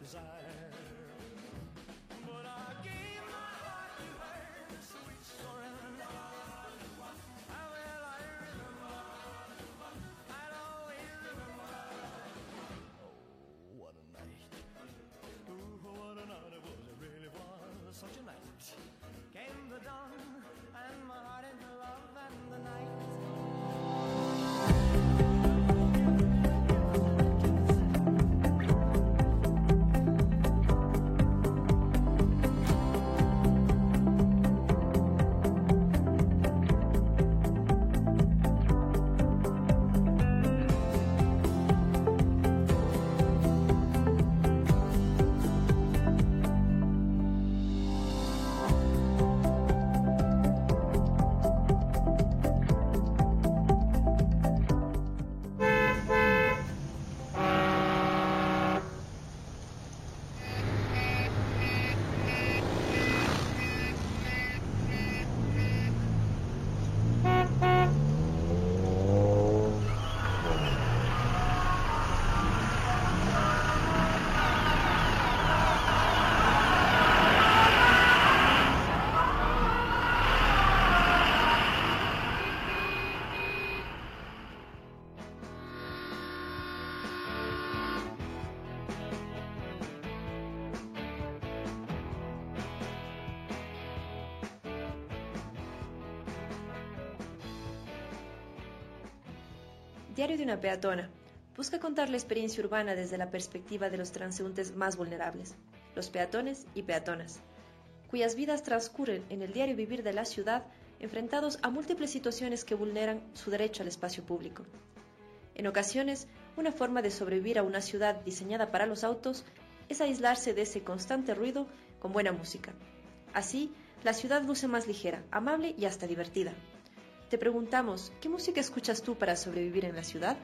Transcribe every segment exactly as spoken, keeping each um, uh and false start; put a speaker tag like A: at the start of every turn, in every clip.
A: desire. But I gave my heart to her, sweet surrender. How will I remember? I'll always remember. Oh, what a night. Ooh, what a night it was. It really was such a night. Came the dawn, and my heart into love, and the night.
B: Diario de una peatona. Busca contar la experiencia urbana desde la perspectiva de los transeúntes más vulnerables, los peatones y peatonas, cuyas vidas transcurren en el diario vivir de la ciudad enfrentados a múltiples situaciones que vulneran su derecho al espacio público. En ocasiones, una forma de sobrevivir a una ciudad diseñada para los autos es aislarse de ese constante ruido con buena música. Así, la ciudad luce más ligera, amable y hasta divertida. Te preguntamos, ¿qué música escuchas tú para sobrevivir en la ciudad?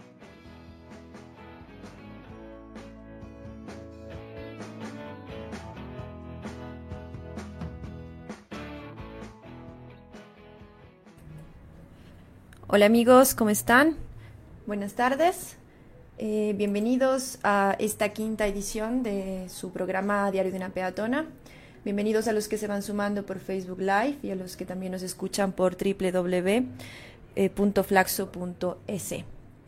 B: Hola amigos, ¿cómo están? Buenas tardes. Eh, bienvenidos a esta quinta edición de su programa Diario de una Peatona. Bienvenidos a los que se van sumando por Facebook Live y a los que también nos escuchan por doble u doble u doble u punto flaxo punto es.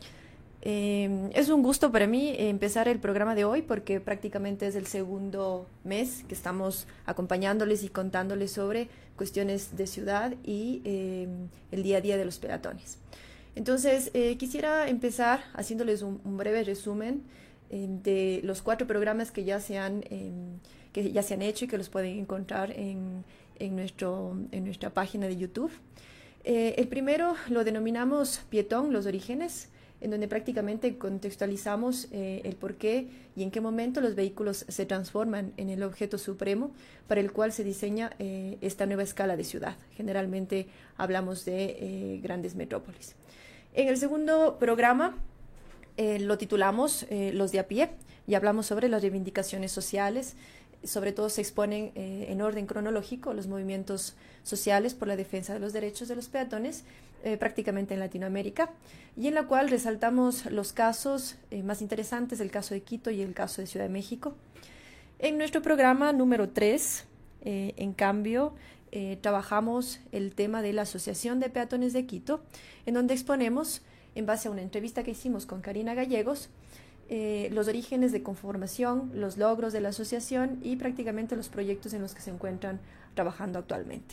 B: Eh, es un gusto para mí empezar el programa de hoy porque prácticamente es el segundo mes que estamos acompañándoles y contándoles sobre cuestiones de ciudad y eh, el día a día de los peatones. Entonces, eh, quisiera empezar haciéndoles un, un breve resumen eh, de los cuatro programas que ya se han eh, que ya se han hecho y que los pueden encontrar en, en, nuestro, en nuestra página de YouTube. Eh, el primero lo denominamos Pietón, los orígenes, en donde prácticamente contextualizamos eh, el por qué y en qué momento los vehículos se transforman en el objeto supremo para el cual se diseña eh, esta nueva escala de ciudad. Generalmente hablamos de eh, grandes metrópolis. En el segundo programa eh, lo titulamos eh, Los de a pie y hablamos sobre las reivindicaciones sociales. Sobre todo se exponen eh, en orden cronológico los movimientos sociales por la defensa de los derechos de los peatones, eh, prácticamente en Latinoamérica, y en la cual resaltamos los casos eh, más interesantes, el caso de Quito y el caso de Ciudad de México. En nuestro programa número tres, eh, en cambio, eh, trabajamos el tema de la Asociación de Peatones de Quito, en donde exponemos, en base a una entrevista que hicimos con Karina Gallegos, Eh, los orígenes de conformación, los logros de la asociación y prácticamente los proyectos en los que se encuentran trabajando actualmente.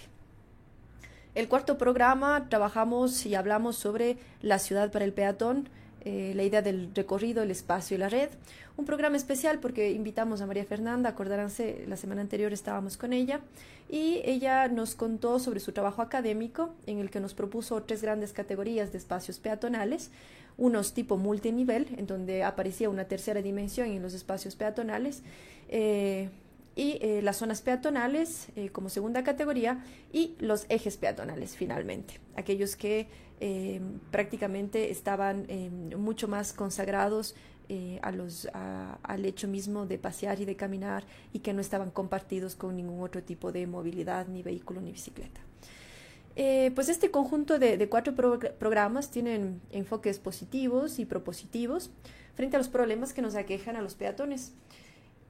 B: El cuarto programa trabajamos y hablamos sobre la ciudad para el peatón, eh, la idea del recorrido, el espacio y la red. Un programa especial porque invitamos a María Fernanda, acordaránse, la semana anterior estábamos con ella, y ella nos contó sobre su trabajo académico en el que nos propuso tres grandes categorías de espacios peatonales, unos tipo multinivel, en donde aparecía una tercera dimensión en los espacios peatonales, eh, y eh, las zonas peatonales eh, como segunda categoría, y los ejes peatonales finalmente, aquellos que eh, prácticamente estaban eh, mucho más consagrados eh, a los, a, al hecho mismo de pasear y de caminar y que no estaban compartidos con ningún otro tipo de movilidad, ni vehículo ni bicicleta. Eh, pues este conjunto de, de cuatro pro programas tienen enfoques positivos y propositivos frente a los problemas que nos aquejan a los peatones.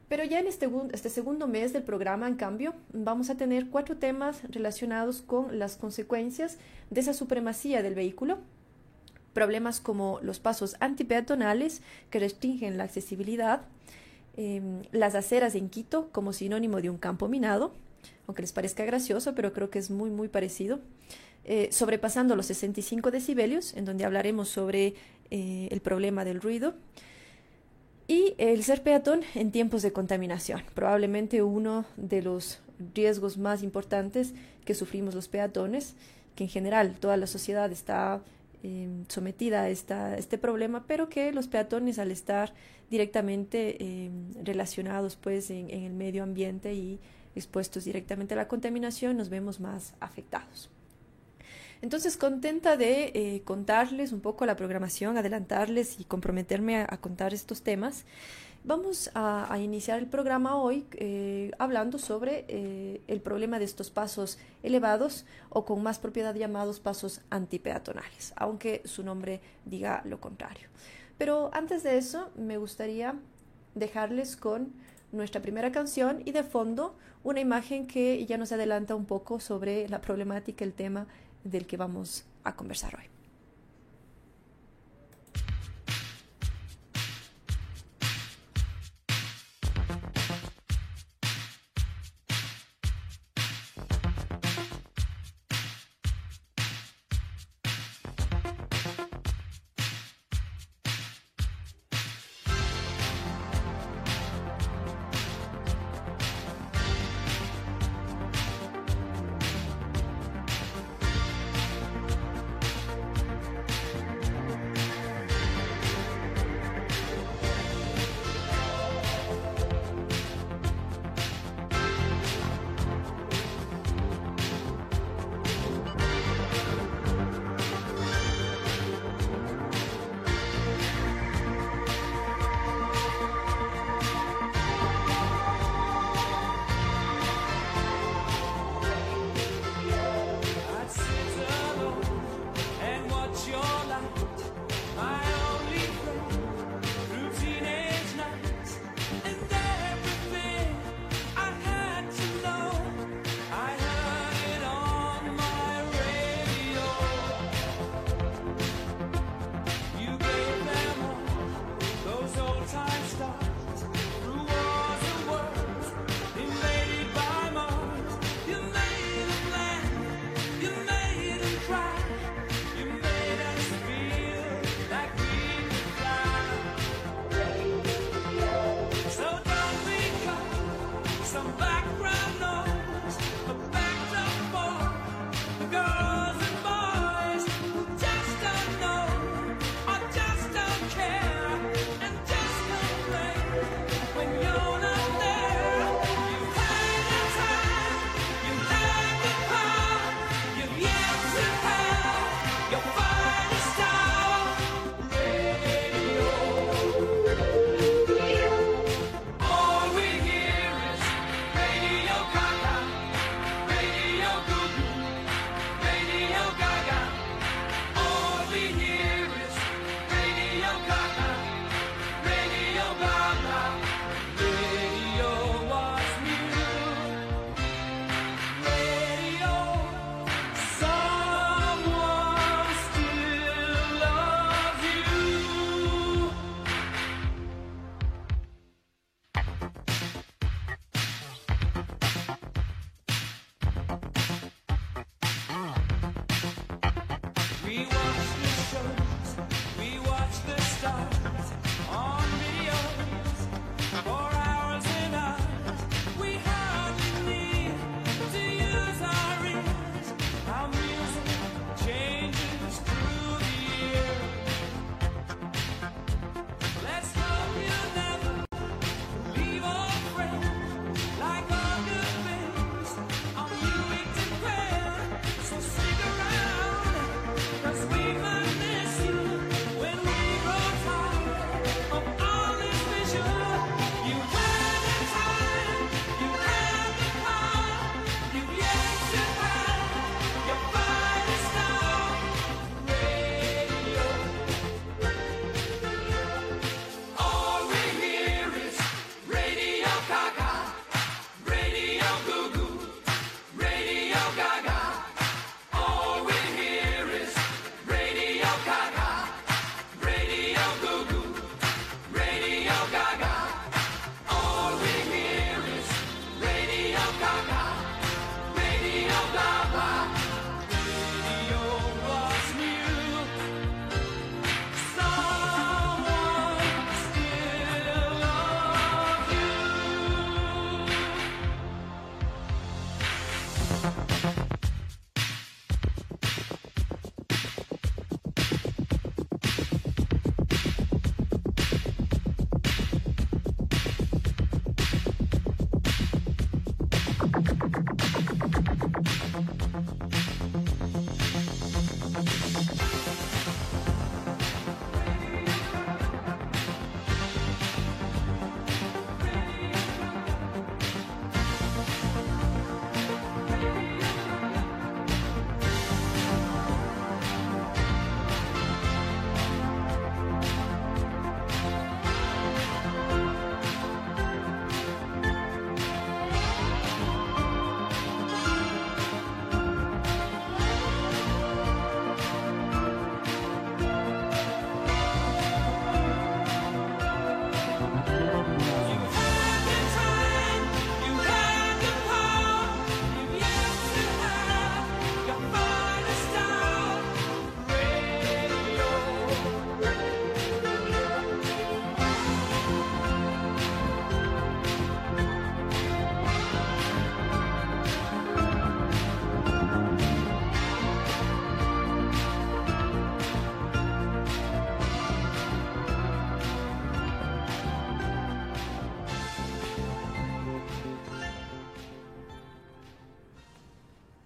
B: Pero ya en este, este segundo mes del programa, en cambio, vamos a tener cuatro temas relacionados con las consecuencias de esa supremacía del vehículo. Problemas como los pasos antipeatonales que restringen la accesibilidad, eh, las aceras en Quito como sinónimo de un campo minado, aunque les parezca gracioso, pero creo que es muy, muy parecido. Eh, sobrepasando los sesenta y cinco decibelios, en donde hablaremos sobre eh, el problema del ruido. Y el ser peatón en tiempos de contaminación, probablemente uno de los riesgos más importantes que sufrimos los peatones, que en general toda la sociedad está eh, sometida a esta, este problema, pero que los peatones, al estar directamente eh, relacionados pues, en, en el medio ambiente y expuestos directamente a la contaminación, nos vemos más afectados. Entonces, contenta de eh, contarles un poco la programación, adelantarles y comprometerme a, a contar estos temas. Vamos a, a iniciar el programa hoy eh, hablando sobre eh, el problema de estos pasos elevados o con más propiedad llamados pasos antipeatonales, aunque su nombre diga lo contrario. Pero antes de eso, me gustaría dejarles con nuestra primera canción y de fondo una imagen que ya nos adelanta un poco sobre la problemática, el tema del que vamos a conversar hoy.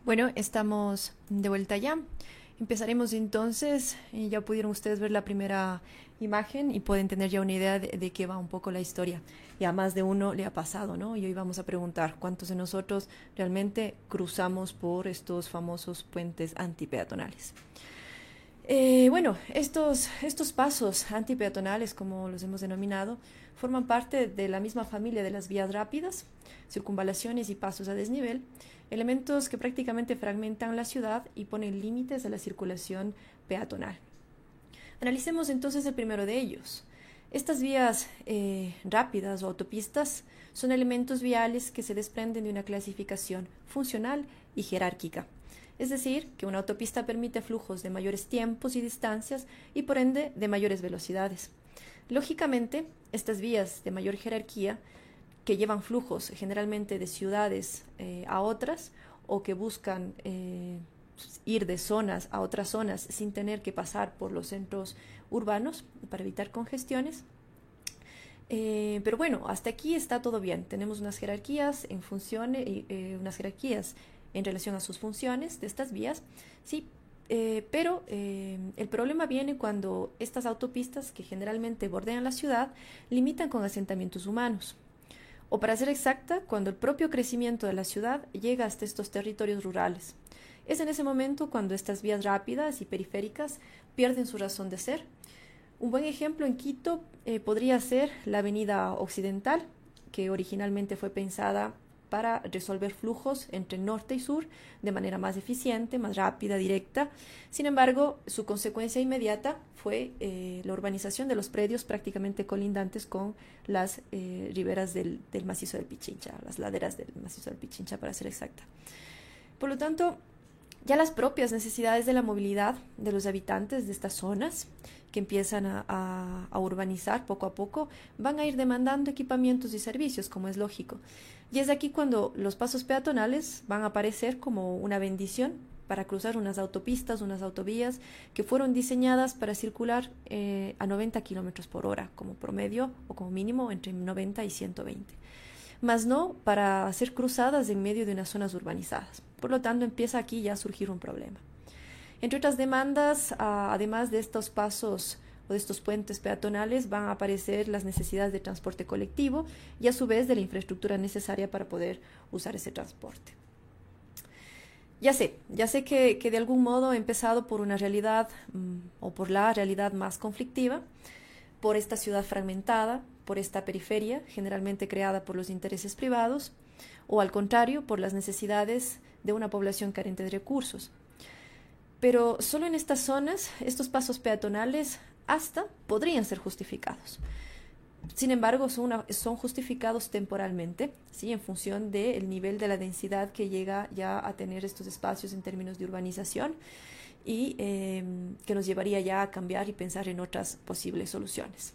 B: Bueno, estamos de vuelta ya. Empezaremos entonces, eh, ya pudieron ustedes ver la primera imagen y pueden tener ya una idea de, de qué va un poco la historia. Y a más de uno le ha pasado, ¿no? Y hoy vamos a preguntar cuántos de nosotros realmente cruzamos por estos famosos puentes antipeatonales. Eh, bueno, estos, estos pasos antipeatonales, como los hemos denominado, forman parte de la misma familia de las vías rápidas, circunvalaciones y pasos a desnivel, elementos que prácticamente fragmentan la ciudad y ponen límites a la circulación peatonal. Analicemos entonces el primero de ellos. Estas vías eh, rápidas o autopistas son elementos viales que se desprenden de una clasificación funcional y jerárquica. Es decir, que una autopista permite flujos de mayores tiempos y distancias y por ende de mayores velocidades. Lógicamente, estas vías de mayor jerarquía que llevan flujos generalmente de ciudades eh, a otras o que buscan eh, ir de zonas a otras zonas sin tener que pasar por los centros urbanos para evitar congestiones. Eh, pero bueno, hasta aquí está todo bien. Tenemos unas jerarquías en función, eh, eh, unas jerarquías en relación a sus funciones de estas vías, sí, eh, pero eh, el problema viene cuando estas autopistas que generalmente bordean la ciudad limitan con asentamientos humanos. O para ser exacta, cuando el propio crecimiento de la ciudad llega hasta estos territorios rurales. Es en ese momento cuando estas vías rápidas y periféricas pierden su razón de ser. Un buen ejemplo en Quito eh, podría ser la Avenida Occidental, que originalmente fue pensada para resolver flujos entre norte y sur de manera más eficiente, más rápida, directa. Sin embargo, su consecuencia inmediata fue eh, la urbanización de los predios prácticamente colindantes con las eh, riberas del, del macizo del Pichincha, las laderas del macizo del Pichincha para ser exacta. Por lo tanto, ya las propias necesidades de la movilidad de los habitantes de estas zonas que empiezan a, a, a urbanizar poco a poco van a ir demandando equipamientos y servicios, como es lógico. Y es aquí cuando los pasos peatonales van a aparecer como una bendición para cruzar unas autopistas, unas autovías que fueron diseñadas para circular eh, a noventa kilómetros por hora como promedio o como mínimo entre noventa y ciento veinte. Más no para ser cruzadas en medio de unas zonas urbanizadas. Por lo tanto, empieza aquí ya a surgir un problema. Entre otras demandas, a, además de estos pasos o de estos puentes peatonales, van a aparecer las necesidades de transporte colectivo y a su vez de la infraestructura necesaria para poder usar ese transporte. Ya sé, ya sé que, que de algún modo he empezado por una realidad mmm, o por la realidad más conflictiva, por esta ciudad fragmentada, por esta periferia generalmente creada por los intereses privados, o al contrario, por las necesidades de una población carente de recursos. Pero solo en estas zonas, estos pasos peatonales hasta podrían ser justificados. Sin embargo, son, una, son justificados temporalmente, ¿sí? En función del nivel de la densidad que llega ya a tener estos espacios en términos de urbanización y eh, que nos llevaría ya a cambiar y pensar en otras posibles soluciones.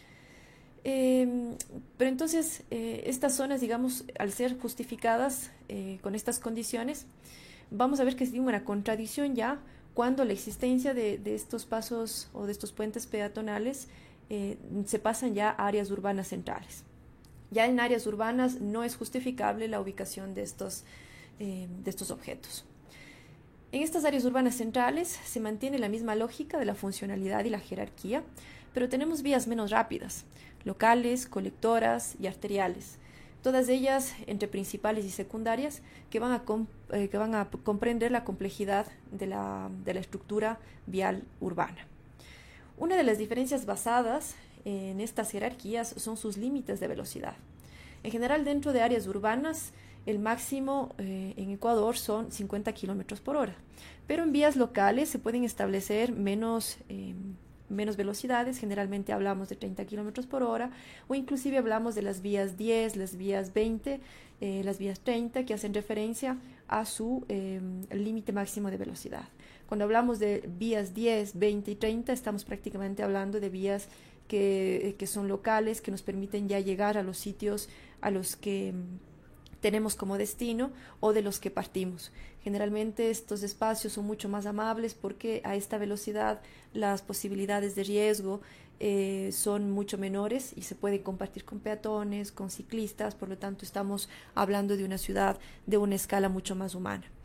B: Eh, pero entonces, eh, estas zonas, digamos, al ser justificadas eh, con estas condiciones, vamos a ver que hay una contradicción ya cuando la existencia de, de estos pasos o de estos puentes peatonales eh, se pasan ya a áreas urbanas centrales. Ya en áreas urbanas no es justificable la ubicación de estos, eh, de estos objetos. En estas áreas urbanas centrales se mantiene la misma lógica de la funcionalidad y la jerarquía, pero tenemos vías menos rápidas, locales, colectoras y arteriales, todas ellas entre principales y secundarias que van a, comp eh, que van a comprender la complejidad de la, de la estructura vial urbana. Una de las diferencias basadas en estas jerarquías son sus límites de velocidad. En general, dentro de áreas urbanas, el máximo eh, en Ecuador son cincuenta kilómetros por hora, pero en vías locales se pueden establecer menos, eh, menos velocidades, generalmente hablamos de treinta kilómetros por hora, o inclusive hablamos de las vías diez, las vías veinte, eh, las vías treinta, que hacen referencia a su eh, límite máximo de velocidad. Cuando hablamos de vías diez, veinte y treinta, estamos prácticamente hablando de vías que, que son locales, que nos permiten ya llegar a los sitios a los que tenemos como destino o de los que partimos. Generalmente estos espacios son mucho más amables porque a esta velocidad las posibilidades de riesgo eh, son mucho menores y se puede compartir con peatones, con ciclistas, por lo tanto estamos hablando de una ciudad de una escala mucho más humana.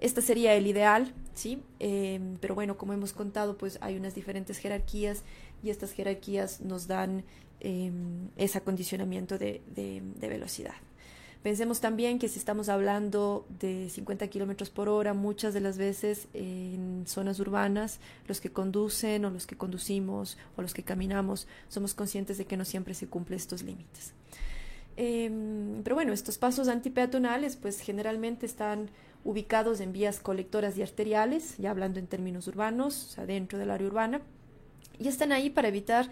B: Este sería el ideal, ¿sí? Eh, pero bueno, como hemos contado, pues hay unas diferentes jerarquías y estas jerarquías nos dan eh, ese acondicionamiento de, de, de velocidad. Pensemos también que si estamos hablando de cincuenta kilómetros por hora, muchas de las veces en zonas urbanas, los que conducen o los que conducimos o los que caminamos, somos conscientes de que no siempre se cumplen estos límites. Eh, pero bueno, estos pasos antipeatonales pues generalmente están ubicados en vías colectoras y arteriales, ya hablando en términos urbanos, o sea, dentro del área urbana, y están ahí para evitar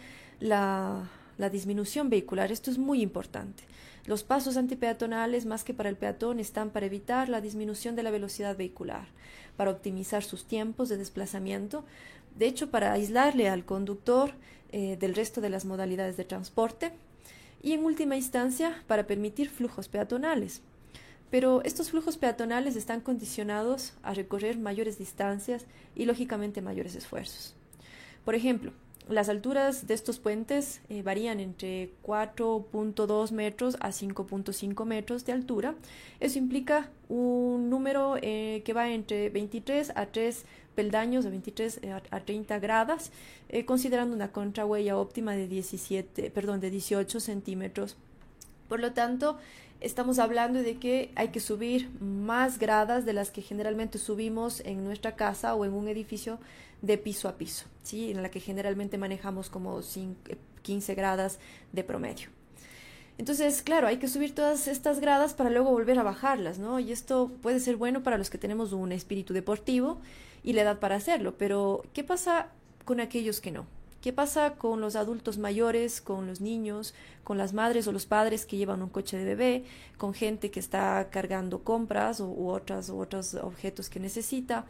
B: la, la disminución vehicular. Esto es muy importante. Los pasos antipeatonales, más que para el peatón, están para evitar la disminución de la velocidad vehicular, para optimizar sus tiempos de desplazamiento, de hecho, para aislarle al conductor eh, del resto de las modalidades de transporte, y en última instancia, para permitir flujos peatonales. Pero estos flujos peatonales están condicionados a recorrer mayores distancias y, lógicamente, mayores esfuerzos. Por ejemplo, las alturas de estos puentes eh, varían entre cuatro punto dos metros a cinco punto cinco metros de altura. Eso implica un número eh, que va entre veintitrés a tres peldaños, de veintitrés a treinta gradas, eh, considerando una contrahuella óptima de diecisiete, perdón, de dieciocho centímetros. Por lo tanto, estamos hablando de que hay que subir más gradas de las que generalmente subimos en nuestra casa o en un edificio de piso a piso, ¿sí? En la que generalmente manejamos como quince gradas de promedio. Entonces, claro, hay que subir todas estas gradas para luego volver a bajarlas, ¿no? Y esto puede ser bueno para los que tenemos un espíritu deportivo y la edad para hacerlo, pero ¿qué pasa con aquellos que no? ¿Qué pasa con los adultos mayores, con los niños, con las madres o los padres que llevan un coche de bebé, con gente que está cargando compras o, u, otras, u otros objetos que necesita,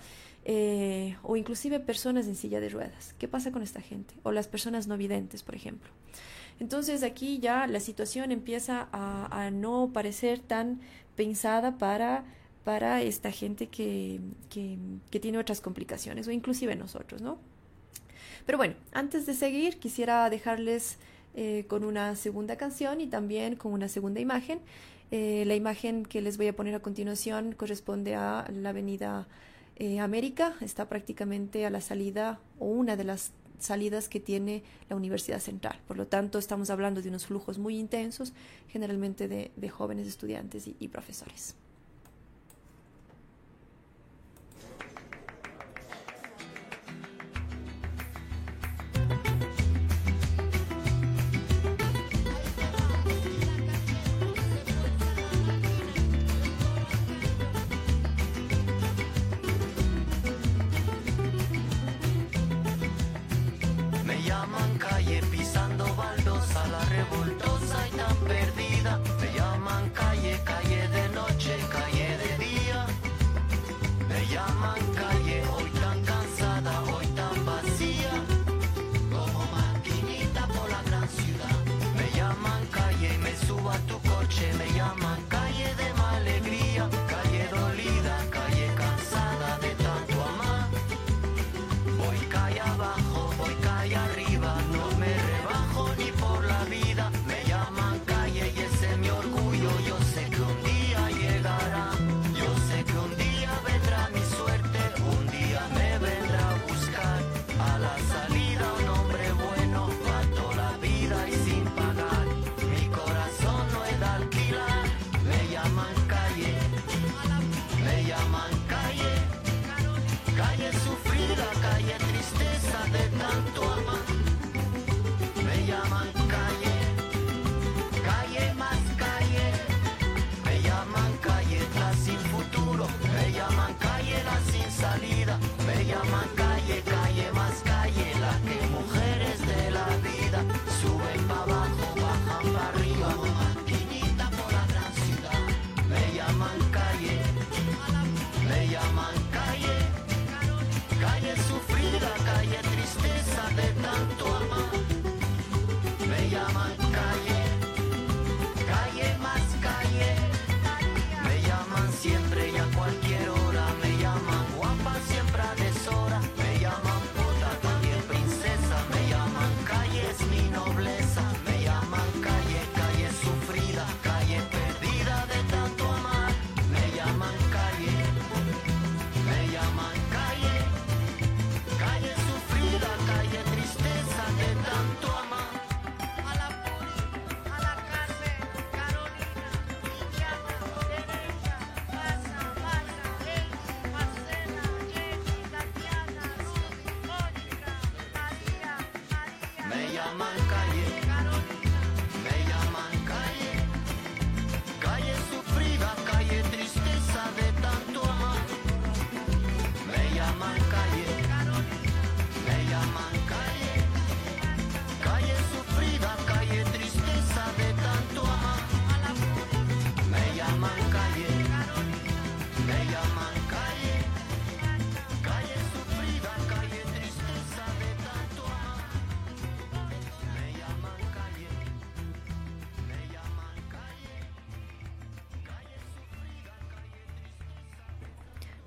B: eh, o inclusive personas en silla de ruedas? ¿Qué pasa con esta gente? O las personas no videntes, por ejemplo. Entonces aquí ya la situación empieza a, a no parecer tan pensada para, para esta gente que, que, que tiene otras complicaciones, o inclusive nosotros, ¿no? Pero bueno, antes de seguir, quisiera dejarles eh, con una segunda canción y también con una segunda imagen. Eh, la imagen que les voy a poner a continuación corresponde a la avenida eh, América. Está prácticamente a la salida o una de las salidas que tiene la Universidad Central. Por lo tanto, estamos hablando de unos flujos muy intensos, generalmente de, de jóvenes estudiantes y, y profesores.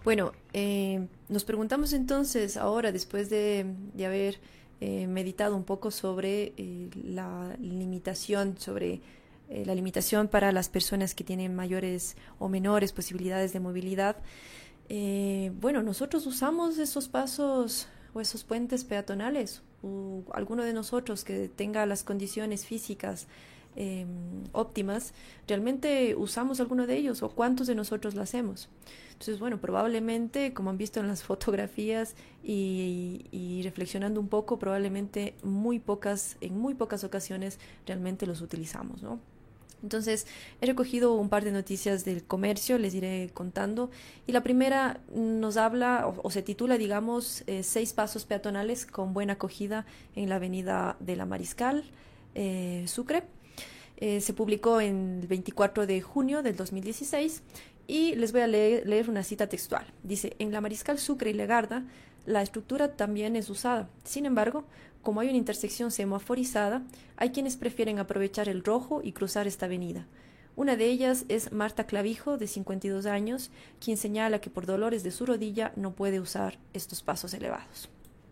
B: Bueno, eh, nos preguntamos entonces ahora, después de, de haber eh, meditado un poco sobre eh, la limitación, sobre eh, la limitación para las personas que tienen mayores o menores posibilidades de movilidad, eh, bueno, nosotros usamos esos pasos o esos puentes peatonales, o alguno de nosotros que tenga las condiciones físicas eh, óptimas, realmente usamos alguno de ellos o cuántos de nosotros lo hacemos. Entonces, bueno, probablemente, como han visto en las fotografías y, y reflexionando un poco, probablemente muy pocas, en muy pocas ocasiones realmente los utilizamos, ¿no? Entonces, he recogido un par de noticias del comercio, les iré contando. Y la primera nos habla, o, o se titula, digamos, eh, Seis pasos peatonales con buena acogida en la avenida de la Mariscal, eh, Sucre. Eh, se publicó en el veinticuatro de junio del dos mil dieciséis y les voy a leer, leer una cita textual. Dice, en la Mariscal Sucre y Legarda, la estructura también es usada. Sin embargo, como hay una intersección semaforizada, hay quienes prefieren aprovechar el rojo y cruzar esta avenida. Una de ellas es Marta Clavijo, de cincuenta y dos años, quien señala que por dolores de su rodilla no puede usar estos pasos elevados.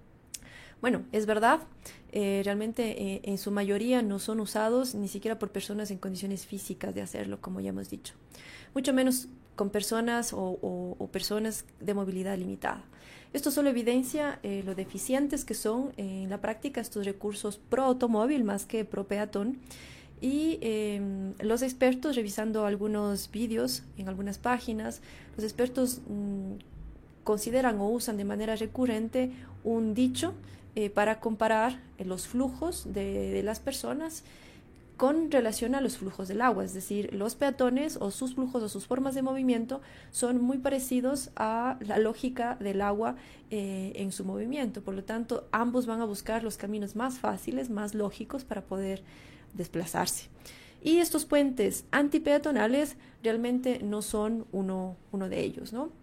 B: Bueno, es verdad, eh, realmente eh, en su mayoría no son usados ni siquiera por personas en condiciones físicas de hacerlo, como ya hemos dicho. Mucho menos con personas o, o, o personas de movilidad limitada. Esto solo evidencia eh, lo deficientes que son eh, en la práctica estos recursos pro automóvil más que pro peatón. Y eh, los expertos, revisando algunos vídeos en algunas páginas, los expertos mmm, consideran o usan de manera recurrente un dicho eh, para comparar eh, los flujos de, de las personas con relación a los flujos del agua, es decir, los peatones o sus flujos o sus formas de movimiento son muy parecidos a la lógica del agua eh, en su movimiento. Por lo tanto, ambos van a buscar los caminos más fáciles, más lógicos para poder desplazarse. Y estos puentes antipeatonales realmente no son uno, uno de ellos, ¿no?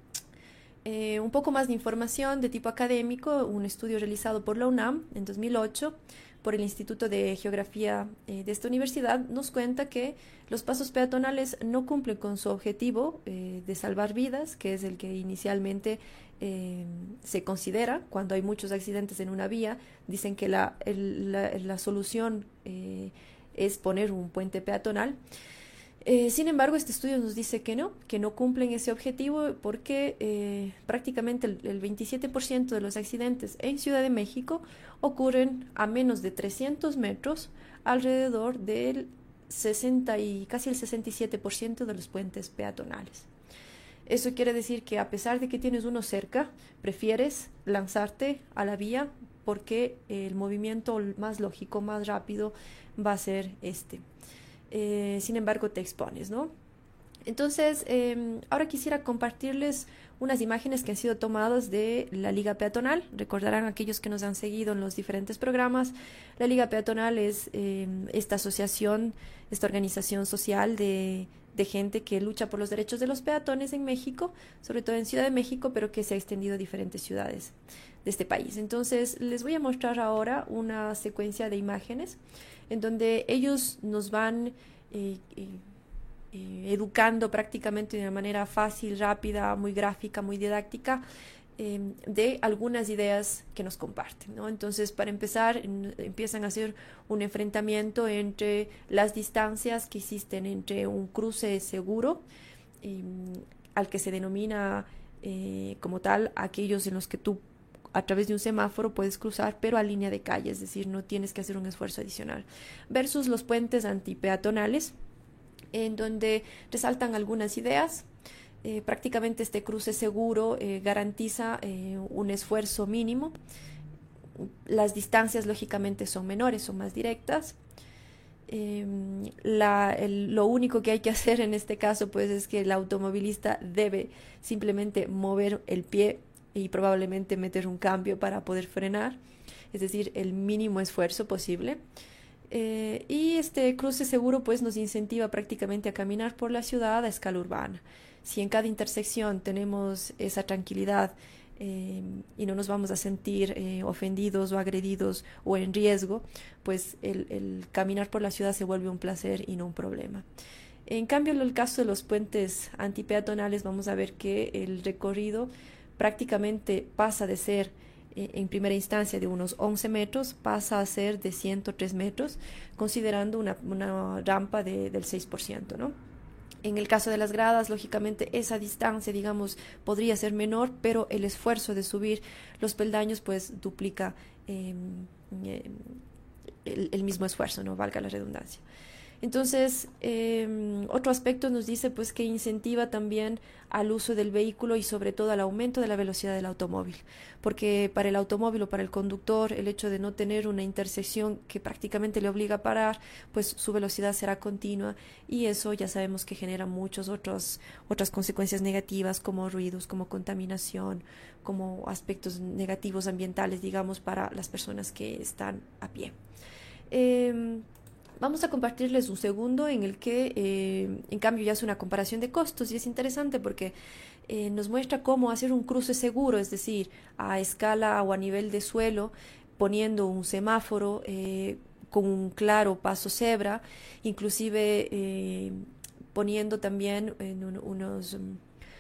B: Eh, un poco más de información de tipo académico, un estudio realizado por la UNAM en dos mil ocho por el Instituto de Geografía eh, de esta universidad nos cuenta que los pasos peatonales no cumplen con su objetivo eh, de salvar vidas, que es el que inicialmente eh, se considera cuando hay muchos accidentes en una vía. Dicen que la, el, la, la solución eh, es poner un puente peatonal. Eh, sin embargo, este estudio nos dice que no, que no cumplen ese objetivo porque eh, prácticamente el, el veintisiete por ciento de los accidentes en Ciudad de México ocurren a menos de trescientos metros alrededor del sesenta y casi el sesenta y siete por ciento de los puentes peatonales. Eso quiere decir que a pesar de que tienes uno cerca, prefieres lanzarte a la vía porque el movimiento más lógico, más rápido va a ser este. Eh, sin embargo te expones, ¿no? Entonces, eh, ahora quisiera compartirles unas imágenes que han sido tomadas de la Liga Peatonal. Recordarán aquellos que nos han seguido en los diferentes programas. La Liga Peatonal es eh, esta asociación, esta organización social de, de gente que lucha por los derechos de los peatones en México, sobre todo en Ciudad de México, pero que se ha extendido a diferentes ciudades de este país. Entonces, les voy a mostrar ahora una secuencia de imágenes en donde ellos nos van eh, eh, eh, educando prácticamente de una manera fácil, rápida, muy gráfica, muy didáctica, eh, de algunas ideas que nos comparten, ¿no? Entonces, para empezar, en, empiezan a hacer un enfrentamiento entre las distancias que existen entre un cruce seguro, eh, al que se denomina eh, como tal aquellos en los que tú a través de un semáforo puedes cruzar, pero a línea de calle, es decir, no tienes que hacer un esfuerzo adicional, versus los puentes antipeatonales, en donde resaltan algunas ideas. Eh, prácticamente este cruce seguro eh, garantiza eh, un esfuerzo mínimo. Las distancias, lógicamente, son menores, son más directas. Eh, la, el, lo único que hay que hacer en este caso, pues, es que el automovilista debe simplemente mover el pie y probablemente meter un cambio para poder frenar, es decir, el mínimo esfuerzo posible. Eh, y este cruce seguro pues nos incentiva prácticamente a caminar por la ciudad a escala urbana. Si en cada intersección tenemos esa tranquilidad eh, y no nos vamos a sentir eh, ofendidos o agredidos o en riesgo, pues el, el caminar por la ciudad se vuelve un placer y no un problema. En cambio, en el caso de los puentes antipeatonales, vamos a ver que el recorrido prácticamente pasa de ser, eh, en primera instancia, de unos once metros, pasa a ser de ciento tres metros, considerando una, una rampa de, del seis por ciento, ¿no? En el caso de las gradas, lógicamente, esa distancia, digamos, podría ser menor, pero el esfuerzo de subir los peldaños, pues, duplica eh, eh, el, el mismo esfuerzo, ¿no? Valga la redundancia. Entonces, eh, otro aspecto nos dice pues que incentiva también al uso del vehículo y sobre todo al aumento de la velocidad del automóvil, porque para el automóvil o para el conductor el hecho de no tener una intersección que prácticamente le obliga a parar, pues su velocidad será continua y eso ya sabemos que genera muchas otras otras consecuencias negativas como ruidos, como contaminación, como aspectos negativos ambientales, digamos, para las personas que están a pie. Eh, Vamos a compartirles un segundo en el que, eh, en cambio, ya es una comparación de costos y es interesante porque eh, nos muestra cómo hacer un cruce seguro, es decir, a escala o a nivel de suelo, poniendo un semáforo eh, con un claro paso cebra, inclusive eh, poniendo también en un, unos, um,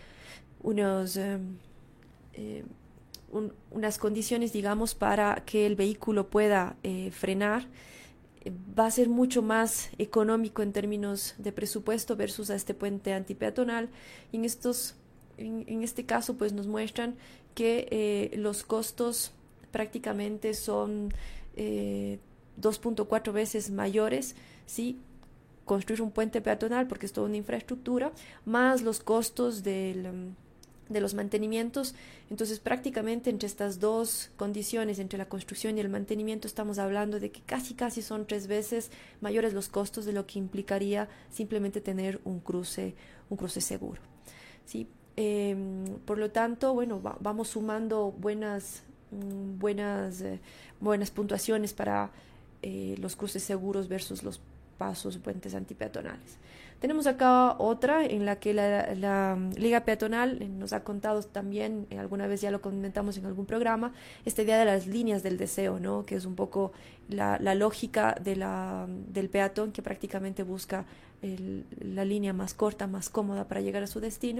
B: unos um, eh, un, unas condiciones, digamos, para que el vehículo pueda eh, frenar. Va a ser mucho más económico en términos de presupuesto versus a este puente antipeatonal. Y en, estos, en, en este caso, pues nos muestran que eh, los costos prácticamente son eh, dos punto cuatro veces mayores, ¿sí? Construir un puente peatonal, porque es toda una infraestructura, más los costos del... Um, de los mantenimientos. Entonces prácticamente entre estas dos condiciones, entre la construcción y el mantenimiento, estamos hablando de que casi casi son tres veces mayores los costos de lo que implicaría simplemente tener un cruce un cruce seguro, ¿sí? Eh, por lo tanto, bueno, va, vamos sumando buenas mm, buenas eh, buenas puntuaciones para eh, los cruces seguros versus los pasos o puentes antipeatonales. Tenemos acá otra en la que la, la Liga Peatonal nos ha contado también, eh, alguna vez ya lo comentamos en algún programa, esta idea de las líneas del deseo, ¿no? Que es un poco la, la lógica de la, del peatón que prácticamente busca el, la línea más corta, más cómoda para llegar a su destino.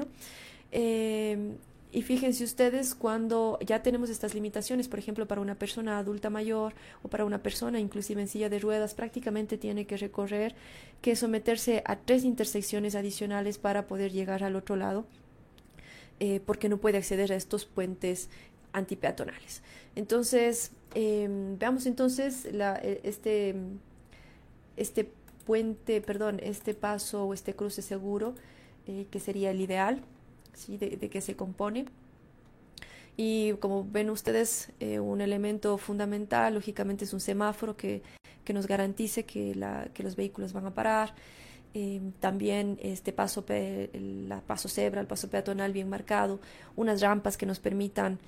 B: Eh, Y fíjense ustedes, cuando ya tenemos estas limitaciones, por ejemplo, para una persona adulta mayor o para una persona inclusive en silla de ruedas, prácticamente tiene que recorrer, que someterse a tres intersecciones adicionales para poder llegar al otro lado, eh, porque no puede acceder a estos puentes antipeatonales. Entonces, eh, veamos entonces la, este, este puente, perdón, este paso o este cruce seguro, eh, que sería el ideal. ¿Sí? De, de qué se compone. Y como ven ustedes, eh, un elemento fundamental, lógicamente, es un semáforo que, que nos garantice que, la, que los vehículos van a parar. Eh, también este paso, pe, el paso cebra, el paso peatonal bien marcado, unas rampas que nos permitan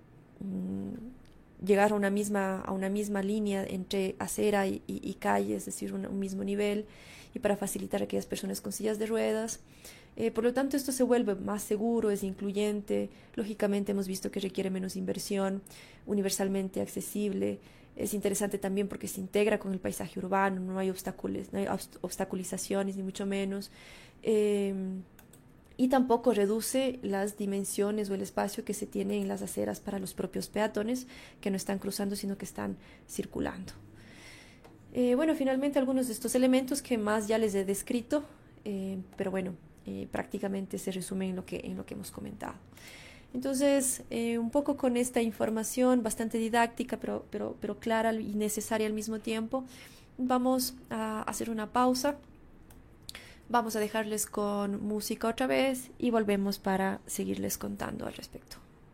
B: mmm, llegar a una misma, a una misma línea entre acera y, y, y calle, es decir, un, un mismo nivel, y para facilitar a aquellas personas con sillas de ruedas. Eh, por lo tanto, esto se vuelve más seguro, es incluyente, lógicamente hemos visto que requiere menos inversión, universalmente accesible. Es interesante también porque se integra con el paisaje urbano, no hay, obstáculos, no hay obstaculizaciones ni mucho menos, eh, y tampoco reduce las dimensiones o el espacio que se tiene en las aceras para los propios peatones que no están cruzando sino que están circulando. Eh, bueno, finalmente algunos de estos elementos que más ya les he descrito, eh, pero bueno, Eh, prácticamente se resume en lo que, en lo que hemos comentado. Entonces, eh, un poco con esta información bastante didáctica, pero, pero, pero clara y necesaria al mismo tiempo, vamos a hacer una pausa. Vamos a dejarles con música otra vez y volvemos para seguirles contando al respecto.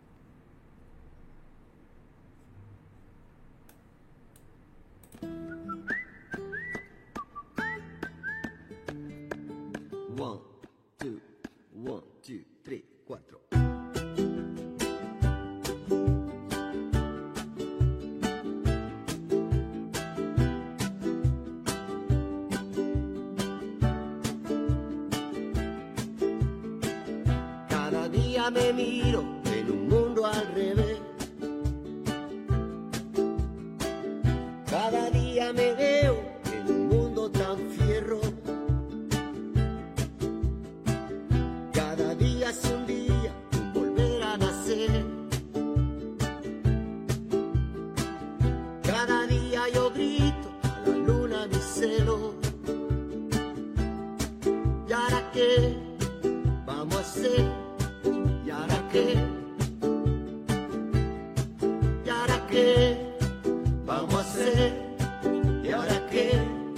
C: One, two, one, two, three, cuatro. Cada día me miro en un mundo al revés. Cada día me veo en un mundo tan fierro. qué vamos a hacer? ¿Y ahora qué? ¿Y ahora qué vamos a hacer? ¿Y ahora qué?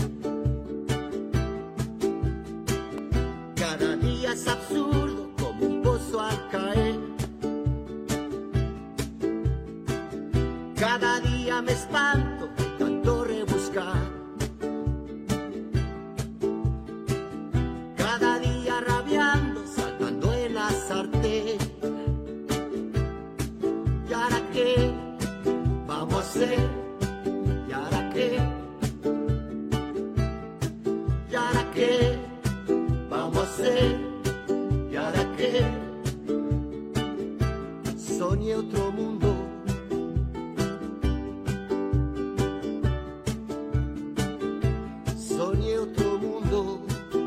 C: Cada día es absurdo como un pozo al caer. Cada día me espanto de tanto rebuscar. Cada día rabiando, saltando en la sartén. ¿Y ahora qué vamos a hacer? ¿Y ahora qué? ¿Y ahora qué vamos a hacer? ¿Y ahora qué? Soñé otro mundo. Soñé otro mundo.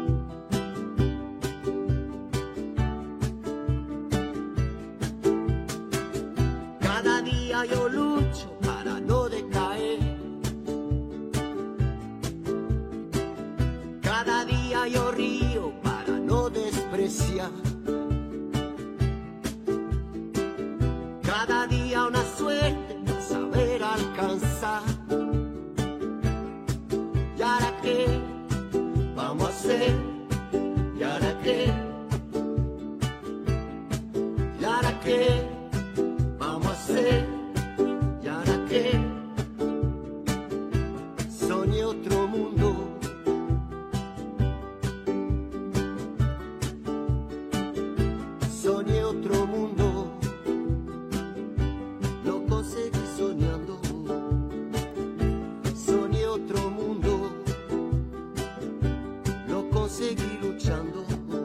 C: Cada día yo lucho para no decaer. Cada día yo río para no despreciar. Cada día una suerte para saber alcanzar. ¿Y ahora qué vamos a hacer? ¿Y ahora qué? ¿Y ahora qué vamos a hacer? ¿Y ahora qué? Soñé otro mundo. Soñé otro mundo. Lo conseguí soñando. Soñé otro mundo. Lo conseguí luchando.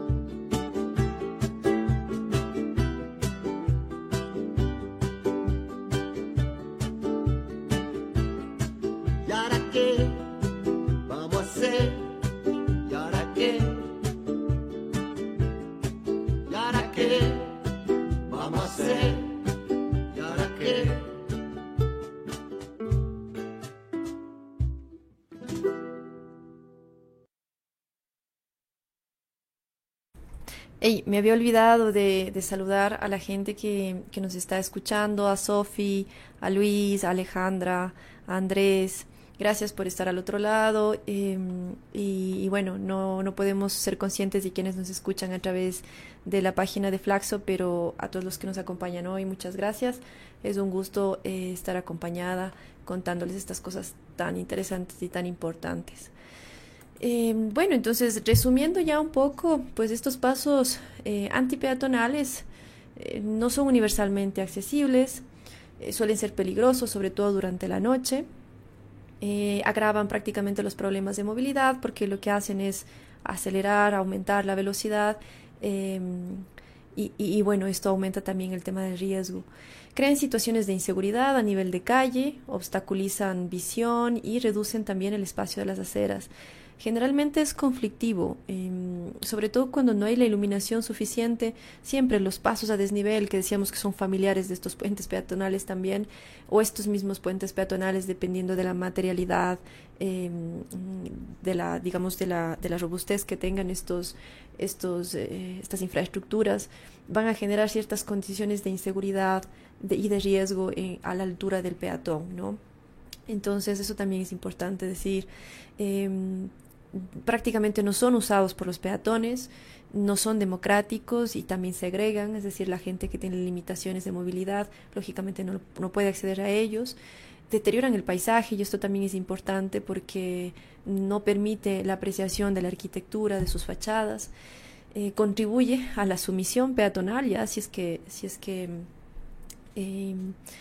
C: ¿Y ahora qué vamos a hacer? ¿Y ahora qué? ¿Y ahora qué vamos a hacer? ¿Y ahora qué?
B: Ey, me había olvidado de, de saludar a la gente que, que nos está escuchando, a Sofi, a Luis, a Alejandra, a Andrés. Gracias por estar al otro lado. eh, y, y bueno, no, no podemos ser conscientes de quienes nos escuchan a través de la página de Flaxo, pero a todos los que nos acompañan hoy, muchas gracias. Es un gusto eh, estar acompañada contándoles estas cosas tan interesantes y tan importantes. Eh, bueno, entonces, resumiendo ya un poco, pues estos pasos eh, antipeatonales eh, no son universalmente accesibles, eh, suelen ser peligrosos, sobre todo durante la noche, eh, agravan prácticamente los problemas de movilidad porque lo que hacen es acelerar, aumentar la velocidad eh, y, y, y bueno, esto aumenta también el tema del riesgo. Crean situaciones de inseguridad a nivel de calle, obstaculizan visión y reducen también el espacio de las aceras. Generalmente es conflictivo, eh, sobre todo cuando no hay la iluminación suficiente. Siempre los pasos a desnivel, que decíamos que son familiares de estos puentes peatonales también, o estos mismos puentes peatonales, dependiendo de la materialidad, eh, de la, digamos, de la, de la robustez que tengan estos, estos, eh, estas infraestructuras, van a generar ciertas condiciones de inseguridad de, y de riesgo eh, a la altura del peatón, ¿no? Entonces eso también es importante decir. Eh, prácticamente no son usados por los peatones, no son democráticos y también segregan, es decir, la gente que tiene limitaciones de movilidad lógicamente no, no puede acceder a ellos. Deterioran el paisaje y esto también es importante porque no permite la apreciación de la arquitectura de sus fachadas. Eh, contribuye a la sumisión peatonal, ya si es que si es que eh,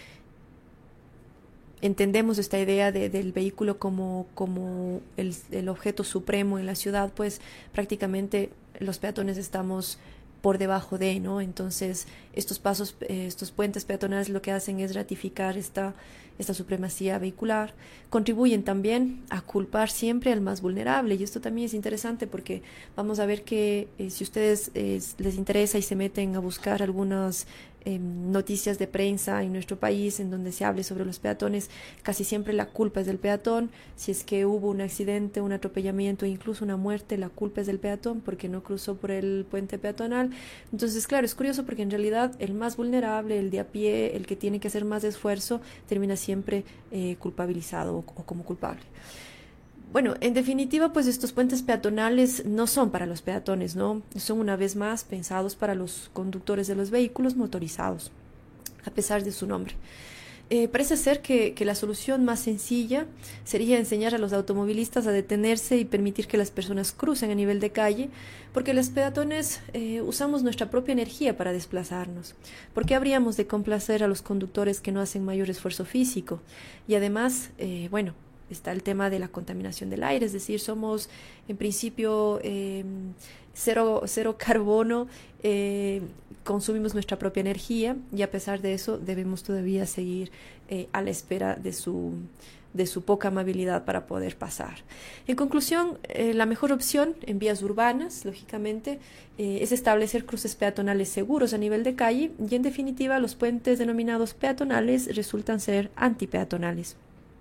B: entendemos esta idea de, del vehículo como, como el, el objeto supremo en la ciudad, pues prácticamente los peatones estamos por debajo de, ¿no? Entonces estos pasos, eh, estos puentes peatonales lo que hacen es ratificar esta, esta supremacía vehicular. Contribuyen también a culpar siempre al más vulnerable, y esto también es interesante porque vamos a ver que eh, si ustedes eh, les interesa y se meten a buscar algunas eh, noticias de prensa en nuestro país en donde se hable sobre los peatones, casi siempre la culpa es del peatón. Si es que hubo un accidente, un atropellamiento, incluso una muerte, la culpa es del peatón porque no cruzó por el puente peatonal. Entonces, claro, es curioso porque en realidad el más vulnerable, el de a pie, el que tiene que hacer más esfuerzo, termina siempre eh, culpabilizado o, o como culpable. Bueno, en definitiva, pues estos puentes peatonales no son para los peatones, ¿no? Son una vez más pensados para los conductores de los vehículos motorizados, a pesar de su nombre. Eh, parece ser que, que la solución más sencilla sería enseñar a los automovilistas a detenerse y permitir que las personas crucen a nivel de calle, porque los peatones eh, usamos nuestra propia energía para desplazarnos. ¿Por qué habríamos de complacer a los conductores que no hacen mayor esfuerzo físico? Y además, eh, bueno, está el tema de la contaminación del aire, es decir, somos en principio eh, cero, cero carbono, eh, consumimos nuestra propia energía y a pesar de eso debemos todavía seguir eh, a la espera de su, de su poca amabilidad para poder pasar. En conclusión, eh, la mejor opción en vías urbanas, lógicamente, eh, es establecer cruces peatonales seguros a nivel de calle y en definitiva los puentes denominados peatonales resultan ser antipeatonales.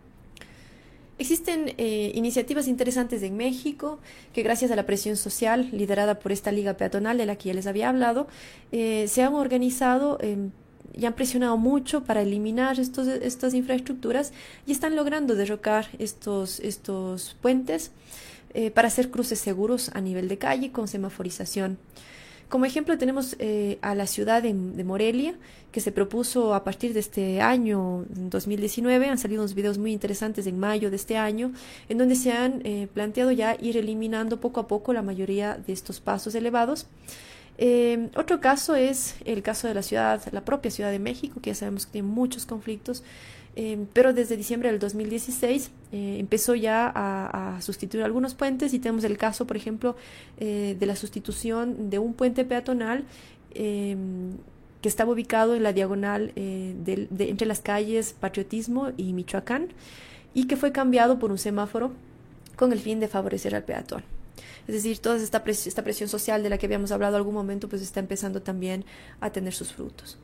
B: Existen eh, iniciativas interesantes en México que gracias a la presión social liderada por esta Liga Peatonal de la que ya les había hablado, eh, se han organizado eh, y han presionado mucho para eliminar estos, estas infraestructuras y están logrando derrocar estos, estos puentes eh, para hacer cruces seguros a nivel de calle con semaforización. Como ejemplo tenemos eh, a la ciudad de, de Morelia, que se propuso a partir de este año, dos mil diecinueve, han salido unos videos muy interesantes en mayo de este año, en donde se han eh, planteado ya ir eliminando poco a poco la mayoría de estos pasos elevados. Eh, otro caso es el caso de la ciudad, la propia Ciudad de México, que ya sabemos que tiene muchos conflictos, eh, pero desde diciembre del dos mil dieciséis eh, empezó ya a, a sustituir algunos puentes y tenemos el caso, por ejemplo, eh, de la sustitución de un puente peatonal eh, que estaba ubicado en la diagonal eh, de, de, entre las calles Patriotismo y Michoacán y que fue cambiado por un semáforo con el fin de favorecer al peatón. Es decir, toda esta, pres esta presión social de la que habíamos hablado algún momento, pues está empezando también a tener sus frutos.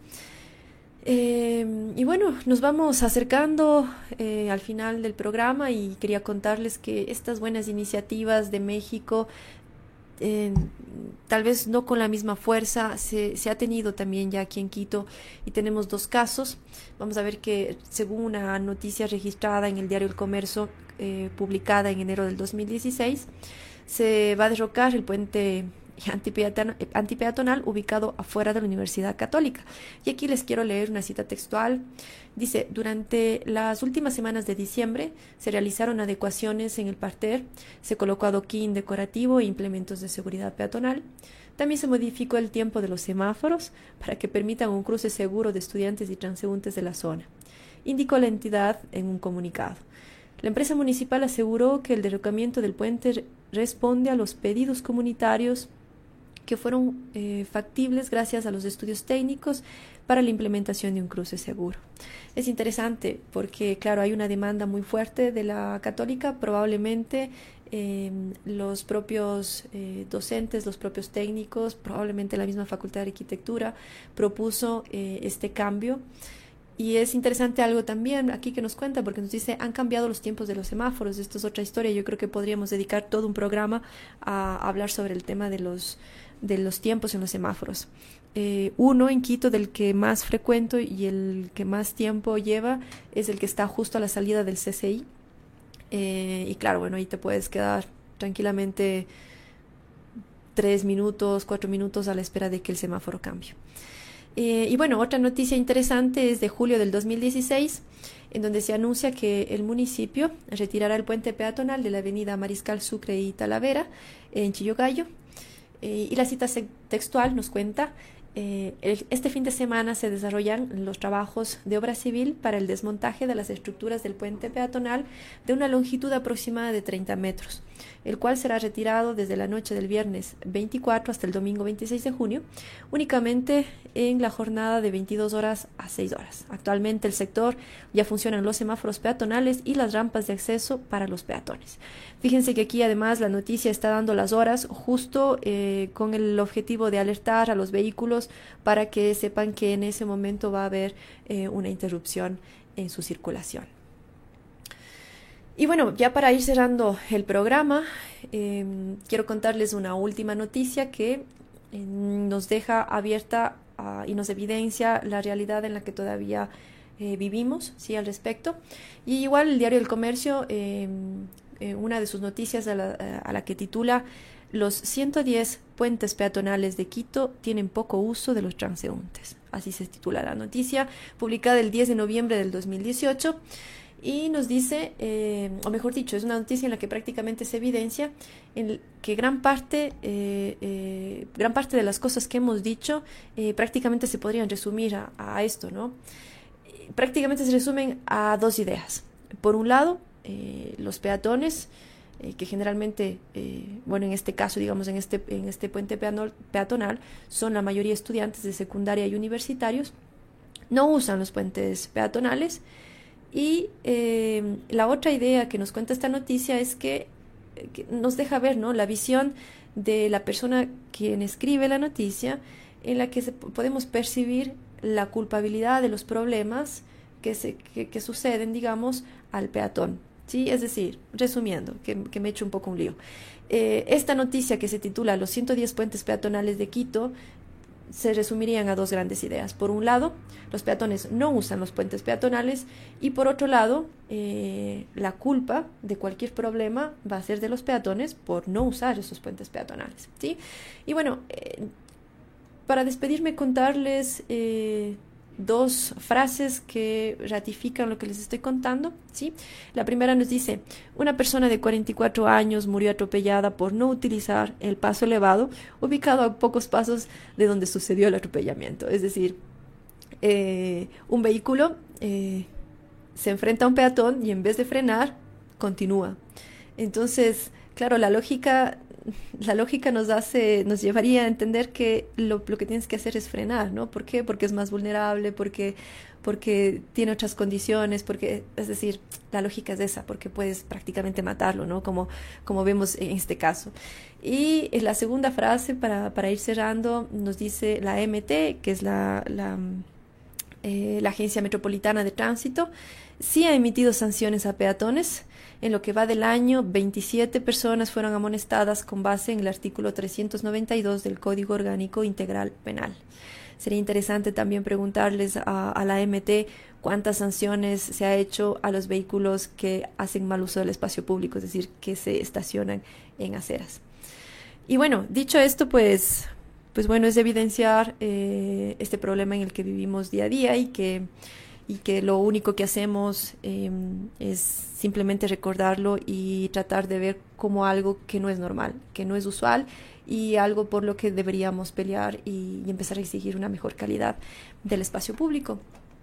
B: Eh, y bueno, nos vamos acercando eh, al final del programa y quería contarles que estas buenas iniciativas de México, eh, tal vez no con la misma fuerza, se, se ha tenido también ya aquí en Quito y tenemos dos casos. Vamos a ver que según una noticia registrada en el diario El Comercio, eh, publicada en enero del dos mil dieciséis, se va a derrocar el puente antipeatonal, antipeatonal ubicado afuera de la Universidad Católica. Y aquí les quiero leer una cita textual. Dice: durante las últimas semanas de diciembre se realizaron adecuaciones en el parterre, se colocó adoquín decorativo e implementos de seguridad peatonal. También se modificó el tiempo de los semáforos para que permitan un cruce seguro de estudiantes y transeúntes de la zona, indicó la entidad en un comunicado. La empresa municipal aseguró que el derrocamiento del puente responde a los pedidos comunitarios que fueron eh, factibles gracias a los estudios técnicos para la implementación de un cruce seguro. Es interesante porque, claro, hay una demanda muy fuerte de la Católica. Probablemente eh, los propios eh, docentes, los propios técnicos, probablemente la misma Facultad de Arquitectura propuso eh, este cambio. Y es interesante algo también aquí que nos cuenta, porque nos dice, han cambiado los tiempos de los semáforos. Esto es otra historia. Yo creo que podríamos dedicar todo un programa a hablar sobre el tema de los, de los tiempos en los semáforos. Eh, uno en Quito, del que más frecuento y el que más tiempo lleva, es el que está justo a la salida del C C I. Eh, y claro, bueno, ahí te puedes quedar tranquilamente tres minutos, cuatro minutos a la espera de que el semáforo cambie. Eh, y bueno, otra noticia interesante es de julio del dos mil dieciséis, en donde se anuncia que el municipio retirará el puente peatonal de la avenida Mariscal Sucre y Talavera en Chillogallo. Eh, y la cita textual nos cuenta: eh, el, este fin de semana se desarrollan los trabajos de obra civil para el desmontaje de las estructuras del puente peatonal de una longitud aproximada de treinta metros, el cual será retirado desde la noche del viernes veinticuatro hasta el domingo veintiséis de junio, únicamente en la jornada de veintidós horas a seis horas. Actualmente el sector ya funcionan los semáforos peatonales y las rampas de acceso para los peatones. Fíjense que aquí además la noticia está dando las horas justo eh, con el objetivo de alertar a los vehículos semáforos para que sepan que en ese momento va a haber eh, una interrupción en su circulación. Y bueno, ya para ir cerrando el programa, eh, quiero contarles una última noticia que eh, nos deja abierta uh, y nos evidencia la realidad en la que todavía eh, vivimos, ¿sí? Al respecto. Y igual el Diario del Comercio, eh, eh, una de sus noticias a la, a la que titula: los ciento diez puentes peatonales de Quito tienen poco uso de los transeúntes. Así se titula la noticia, publicada el diez de noviembre del dos mil dieciocho. Y nos dice, eh, o mejor dicho, es una noticia en la que prácticamente se evidencia en que gran parte, eh, eh, gran parte de las cosas que hemos dicho eh, prácticamente se podrían resumir a, a esto, ¿no? Prácticamente se resumen a dos ideas. Por un lado, eh, los peatones, eh, que generalmente, eh, bueno, en este caso, digamos, en este, en este puente peatonal, son la mayoría estudiantes de secundaria y universitarios, no usan los puentes peatonales. Y eh, la otra idea que nos cuenta esta noticia es que, que nos deja ver, ¿no?, la visión de la persona quien escribe la noticia, en la que se, podemos percibir la culpabilidad de los problemas que, se, que, que suceden, digamos, al peatón, ¿sí? Es decir, resumiendo, que, que me he hecho un poco un lío. Eh, esta noticia que se titula Los ciento diez puentes peatonales de Quito se resumirían a dos grandes ideas. Por un lado, los peatones no usan los puentes peatonales, y por otro lado, eh, la culpa de cualquier problema va a ser de los peatones por no usar esos puentes peatonales, ¿sí? Y bueno, eh, para despedirme, contarles eh, dos frases que ratifican lo que les estoy contando, ¿sí? La primera nos dice: una persona de cuarenta y cuatro años murió atropellada por no utilizar el paso elevado ubicado a pocos pasos de donde sucedió el atropellamiento. Es decir, eh, un vehículo eh, se enfrenta a un peatón y en vez de frenar, continúa. Entonces, claro, la lógica... La lógica nos hace, nos llevaría a entender que lo, lo que tienes que hacer es frenar, ¿no? ¿Por qué? Porque es más vulnerable, porque, porque tiene otras condiciones, porque, es decir, la lógica es esa, porque puedes prácticamente matarlo, ¿no? Como, como vemos en este caso. Y la segunda frase, para, para ir cerrando, nos dice la A M T, que es la, la, eh, la Agencia Metropolitana de Tránsito, sí ha emitido sanciones a peatones. En lo que va del año, veintisiete personas fueron amonestadas con base en el artículo trescientos noventa y dos del Código Orgánico Integral Penal. Sería interesante también preguntarles a, a la A M T cuántas sanciones se ha hecho a los vehículos que hacen mal uso del espacio público, es decir, que se estacionan en aceras. Y bueno, dicho esto, pues, pues bueno, es evidenciar eh, este problema en el que vivimos día a día, y que y que lo único que hacemos eh, es simplemente recordarlo y tratar de ver como algo que no es normal, que no es usual, y algo por lo que deberíamos pelear y, y empezar a exigir una mejor calidad del espacio público.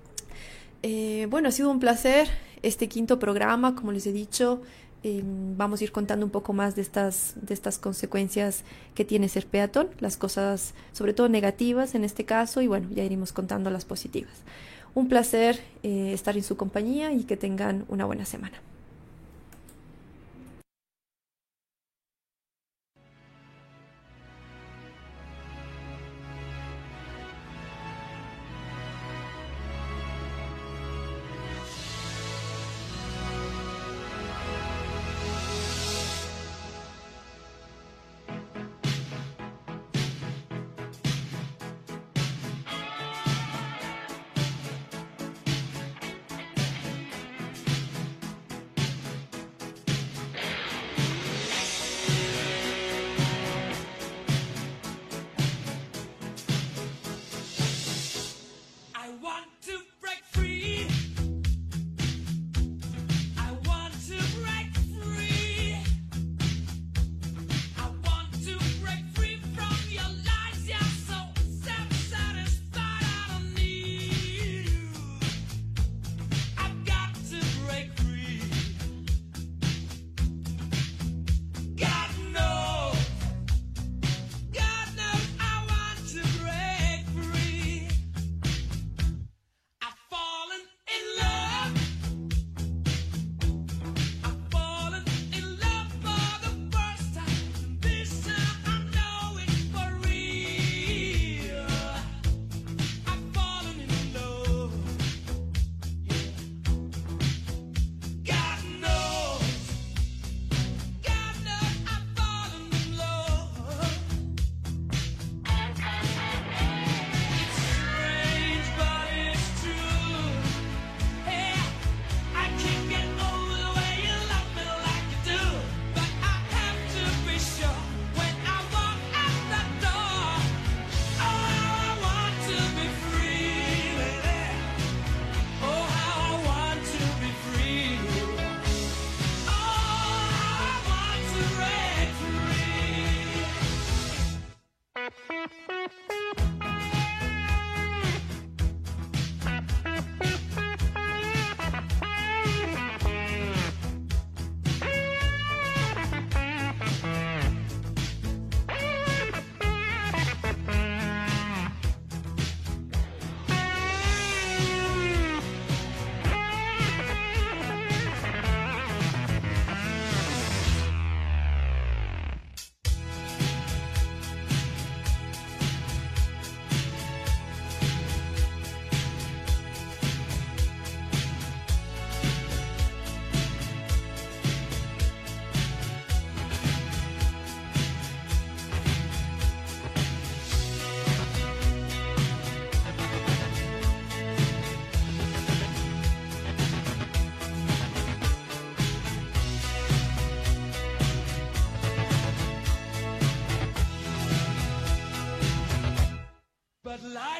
B: Eh, bueno, ha sido un placer este quinto programa, como les he dicho. Eh, vamos a ir contando un poco más de estas, de estas consecuencias que tiene ser peatón, las cosas sobre todo negativas en este caso, y bueno, ya iremos contando las positivas. Un placer eh, estar en su compañía y que tengan una buena semana.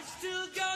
A: still go